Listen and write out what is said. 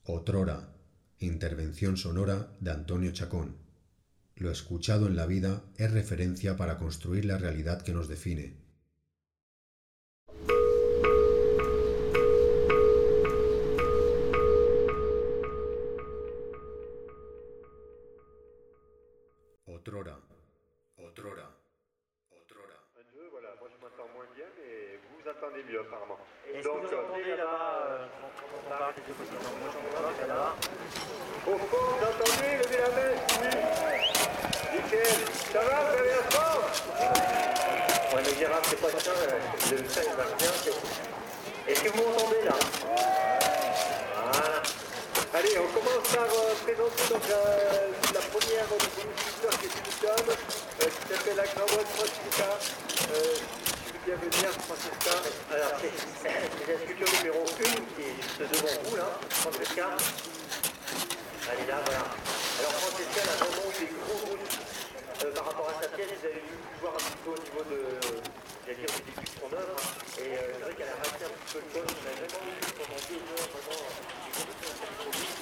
Otrora, intervención sonora de Antonio Chacón. Lo escuchado en la vida es referencia para construir la realidad que nos define. Otrora, otrora, otrora. Un, deux, voilà, moi je m'entends moins bien, mais vous entendez mieux apparemment. Est-ce que vous entendez là-bas quand on parle des deux côtés? Non, moi j'entends là. Au fond, vous entendez? Levez la main, oui. Nickel. Ça va, vous avez la forme? Ouais, mais Gérard, c'est pas ça, le sein il va bien. Est-ce que vous m'entendez là? Voilà. Allez, on commence par présenter donc, la première compositeur qui est une dame qui s'appelle Agrawal Francisca. Tu veux bien venir, Francisca? Alors, c'est la sculpture numéro 1 qui est juste devant vous là, Francesca. Elle est là, voilà. Alors, Francesca, elle a vraiment eu des gros par rapport à sa pièce. Vous avez pu voir un petit peu au niveau de, j'allais dire, du début de son œuvre. Et c'est vrai qu'elle a raté un petit peu le code. On a vraiment eu pendant 2 heures, vraiment, des gros produits.